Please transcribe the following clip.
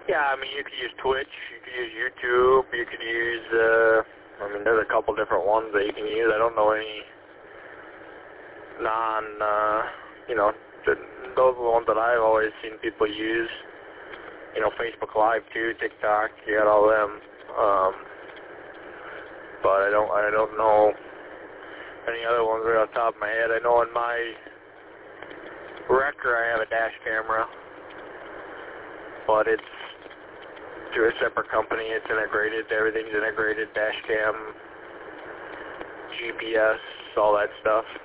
Yeah, I mean, you could use Twitch, you could use YouTube, you could use, I mean, there's a couple different ones that you can use. I don't know any those are the ones that I've always seen people use. You know, Facebook Live too, TikTok, you got all them. But I don't know any other ones right off the top of my head. I know in my wrecker I have a dash camera, but it's through a separate company. It's integrated. Everything's integrated. Dash cam, GPS, all that stuff.